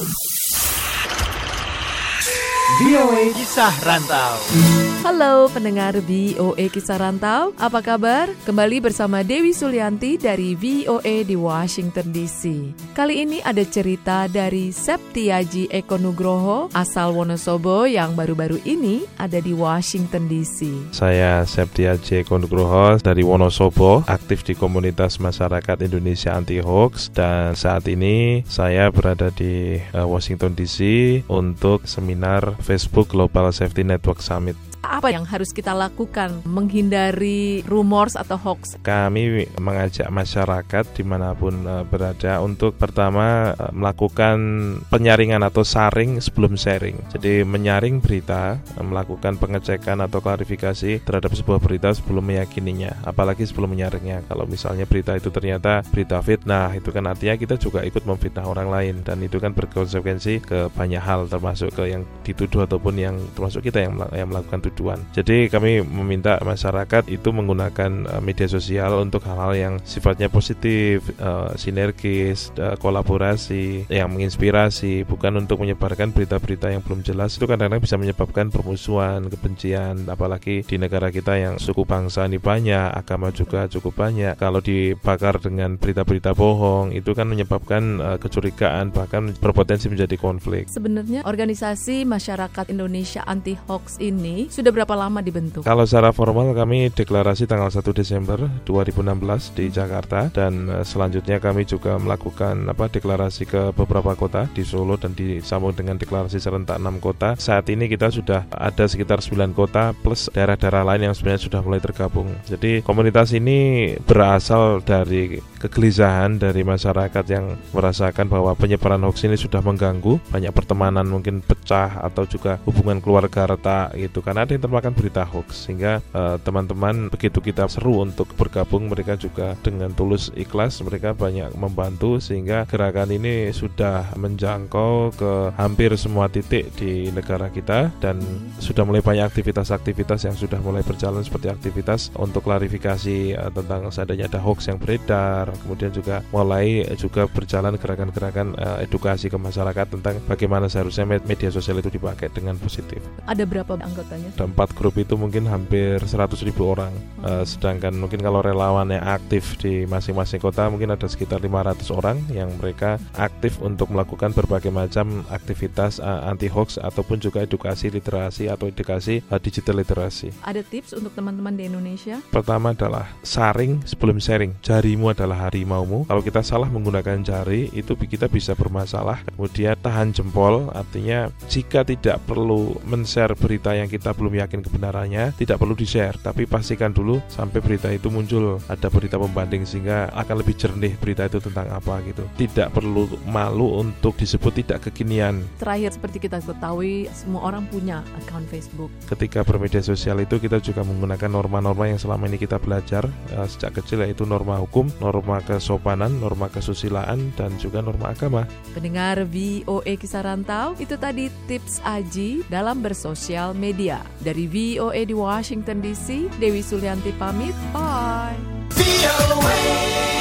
VOA Kisah Rantau. Halo pendengar VOA Kisah Rantau, apa kabar? Kembali bersama Dewi Sulianti dari VOA di Washington DC. Kali ini ada cerita dari Septiaji Eko Nugroho asal Wonosobo yang baru-baru ini ada di Washington DC. Saya Septiaji Eko Nugroho dari Wonosobo, aktif di komunitas masyarakat Indonesia Anti Hoax, dan saat ini saya berada di Washington DC untuk seminar Facebook Global Safety Network Summit. Apa yang harus kita lakukan menghindari rumors atau hoax? Kami mengajak masyarakat dimanapun berada untuk pertama melakukan penyaringan atau saring sebelum sharing. Jadi menyaring berita, melakukan pengecekan atau klarifikasi terhadap sebuah berita sebelum meyakininya, apalagi sebelum menyaringnya. Kalau misalnya berita itu ternyata berita fitnah, itu kan artinya kita juga ikut memfitnah orang lain, dan itu kan berkonsekuensi ke banyak hal, termasuk ke yang dituduh ataupun yang termasuk kita yang melakukan tuduhan. Jadi kami meminta masyarakat itu menggunakan media sosial untuk hal-hal yang sifatnya positif, sinergis, kolaborasi, yang menginspirasi, bukan untuk menyebarkan berita-berita yang belum jelas. Itu kadang-kadang bisa menyebabkan permusuhan, kebencian, apalagi di negara kita yang suku bangsa ini banyak, agama juga cukup banyak. Kalau dibakar dengan berita-berita bohong, itu kan menyebabkan kecurigaan, bahkan berpotensi menjadi konflik. Sebenarnya organisasi masyarakat Indonesia Anti Hoax ini sudah berapa lama dibentuk? Kalau secara formal kami deklarasi tanggal 1 Desember 2016 di Jakarta, dan selanjutnya kami juga melakukan deklarasi ke beberapa kota di Solo, dan disambung dengan deklarasi serentak 6 kota. Saat ini kita sudah ada sekitar 9 kota plus daerah-daerah lain yang sebenarnya sudah mulai tergabung. Jadi komunitas ini berasal dari kegelisahan dari masyarakat yang merasakan bahwa penyebaran hoax ini sudah mengganggu, banyak pertemanan mungkin pecah atau juga hubungan keluarga retak gitu, karena ada yang termakan berita hoax. Sehingga teman-teman begitu kita seru untuk bergabung, mereka juga dengan tulus ikhlas, mereka banyak membantu, sehingga gerakan ini sudah menjangkau ke hampir semua titik di negara kita, dan sudah mulai banyak aktivitas-aktivitas yang sudah mulai berjalan, seperti aktivitas untuk klarifikasi tentang seandainya ada hoax yang beredar. Kemudian juga mulai juga berjalan gerakan-gerakan edukasi ke masyarakat tentang bagaimana seharusnya media sosial itu dipakai dengan positif. Ada berapa anggotanya? Ada 4 grup, itu mungkin hampir 100.000 orang. Sedangkan mungkin kalau relawan yang aktif di masing-masing kota mungkin ada sekitar 500 orang yang mereka aktif untuk melakukan berbagai macam aktivitas anti hoax ataupun juga edukasi literasi atau edukasi digital literasi. Ada tips untuk teman-teman di Indonesia? Pertama adalah saring sebelum sharing. Jarimu adalah harimaumu. Kalau kita salah menggunakan jari, itu kita bisa bermasalah. Kemudian tahan jempol, artinya jika tidak perlu men-share berita yang kita belum yakin kebenarannya, tidak perlu di-share, tapi pastikan dulu sampai berita itu muncul ada berita pembanding, sehingga akan lebih jernih berita itu tentang apa gitu. Tidak perlu malu untuk disebut tidak kekinian. Terakhir, seperti kita ketahui, semua orang punya akun Facebook. Ketika bermedia sosial itu kita juga menggunakan norma-norma yang selama ini kita belajar sejak kecil, yaitu norma hukum, norma kesopanan, norma kesusilaan, dan juga norma agama. Pendengar VOA Kisah Rantau, itu tadi tips Aji dalam bersosial media. Dari VOA di Washington DC, Dewi Sulianti pamit. Bye.